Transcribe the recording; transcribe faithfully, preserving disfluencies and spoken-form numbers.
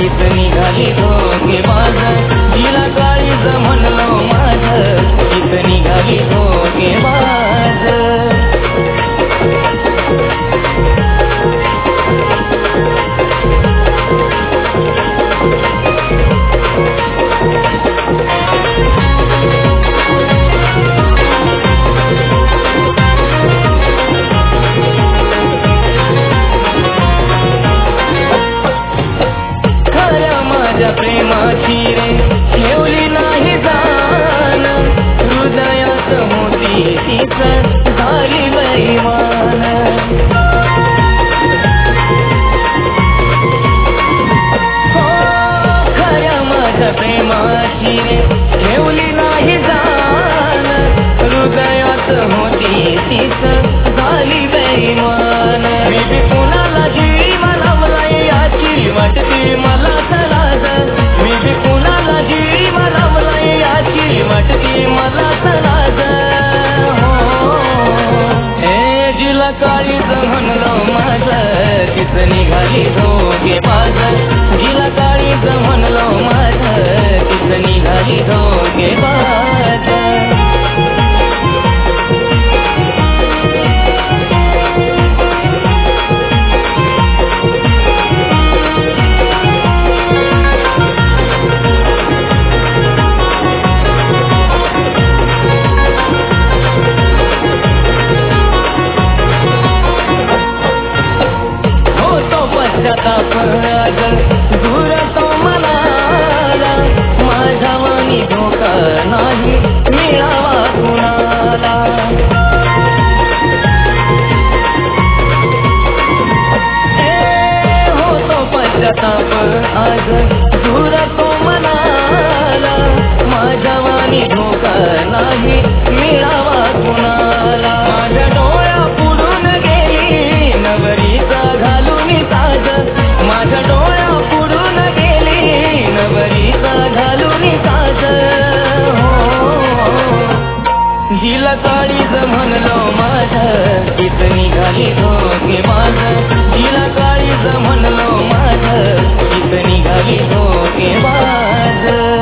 हीच निघाली धोकेबाज, जिला काळीज म्हणलो माझं, हीच निघाली धोकेबाज. प्रेमाची रे ठेवली नाही जाण, हृदयात होती तीच झाली बेईमान. हो खऱ्या माझ्या प्रेमाची रे ठेवली नाही जाण, हृदयात होती तीच झाली बेईमान. मी बी कुणाला जीव लावलाय याची वाटते मला लाज, मी बी कुणाला जीव लावलाय याची वाटते मला लाज. हो हे जिला काळीज म्हणलो माझं, तीच निघाली धोकेबाज, जिला काळीज म्हणलो माझं, तीच निघाली धोकेबाज. आज दूर तो मनाला, माझ्या मनी धोका नाही मिळावा कुणाला. ए होतो पश्चाताप आज दूर तो मनाला, माझ्या मनी धोका नाही मिळावा कुणाला. माझ्या डोळ्या पुढून गेली नवरीचा घालून साज, माझ्या डोळ्या पुढून गेली नवरीचा घालून साज. हो जिला काळीज म्हणलो माझं, तीच निघाली धोकेबाज, जिला काळीज म्हणलो माझं, तीच निघाली धोकेबाज.